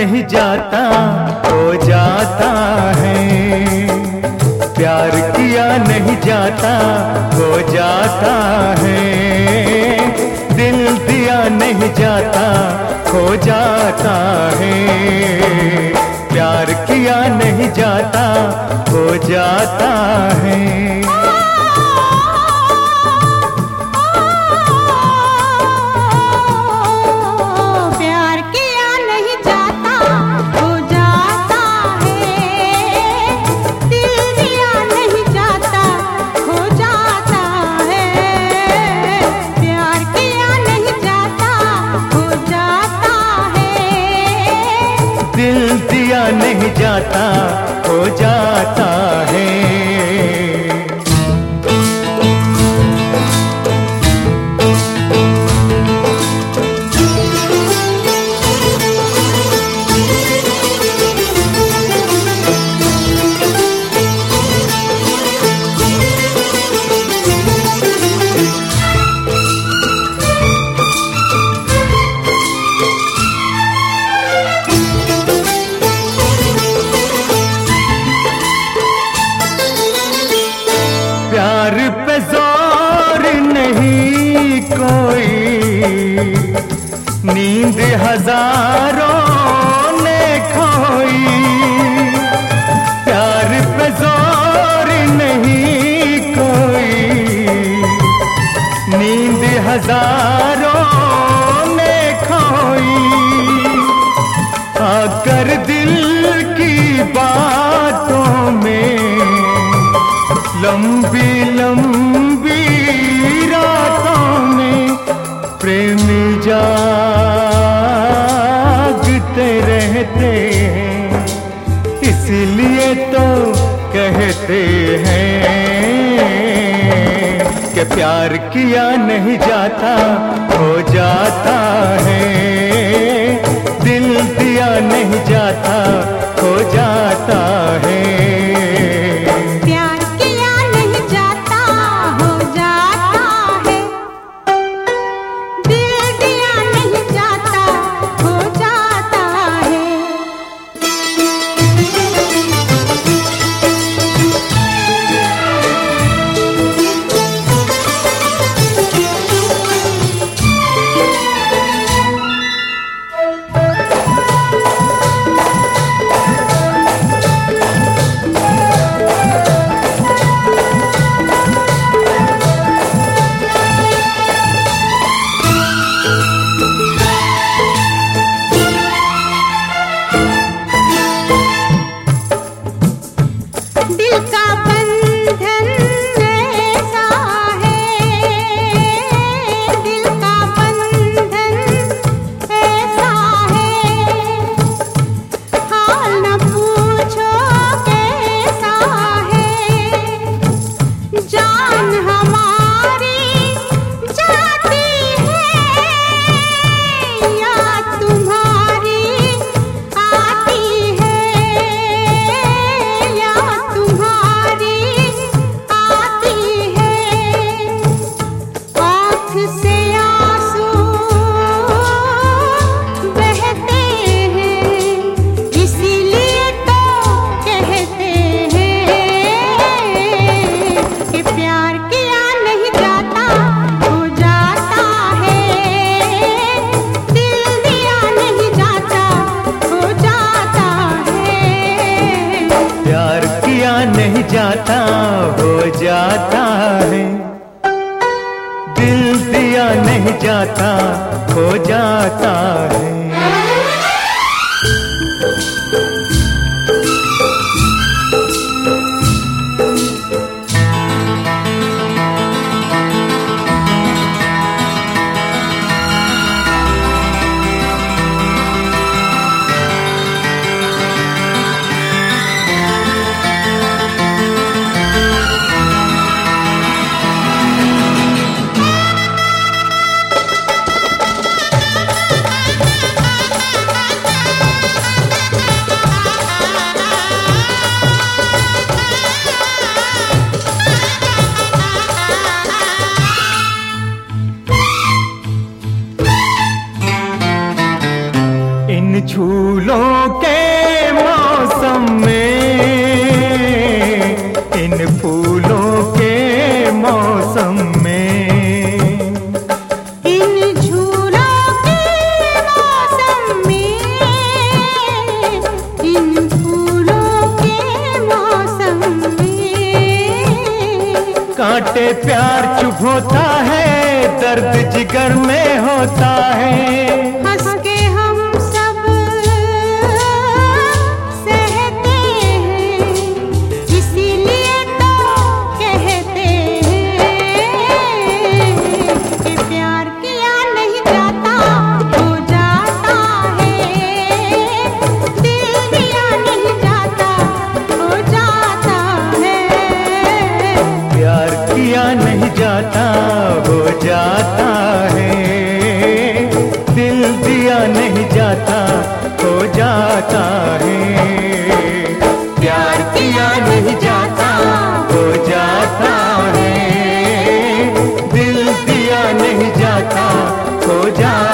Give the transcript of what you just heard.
नहीं जाता हो जाता है, प्यार किया नहीं जाता हो जाता है, दिल दिया नहीं जाता हो जाता है, प्यार किया नहीं जाता हो जाता है। दिल दिया नहीं जाता हो जाता है। प्यार पे जोर नहीं कोई, नींद हजारों ने खोई, प्यार पे जोर नहीं कोई, नींद हजारों ने खोई, आकर दिल की बातों में लंबी लंबी रातों में प्रेमी जागते रहते हैं, इसलिए तो कहते हैं कि प्यार किया नहीं जाता हो जाता है, दिल दिया नहीं जाता हो जाता है। दिल का बंधन ऐसा है, दिल का बंधन ऐसा है, हाल न पूछो कैसा है, जान हमारी जाती है, याद तुम्हारी आती है, से आंसू बहते हैं, इसीलिए तो कहते हैं कि प्यार किया नहीं जाता हो जाता है, दिल दिया नहीं जाता हो जाता है, प्यार किया नहीं जाता हो जाता है, दिल दिया नहीं जाता हो जाता है। इन झूलों फूलों के मौसम में, इन फूलों के मौसम में, इन झूलों के मौसम में, इन फूलों के मौसम में, कांटे प्यार चुभोता है, दर्द जिगर में होता है। हंस के हम सब सहते हैं, इसीलिए तो कहते हैं कि प्यार किया नहीं जाता, हो जाता है। दिल दिया नहीं जाता, हो जाता है। प्यार किया नहीं जाता, हो जाता है। दिल दिया नहीं जाता, हो जाता है। प्यार किया नहीं जाता, हो जाता है। दिल दिया नहीं जाता, हो जाता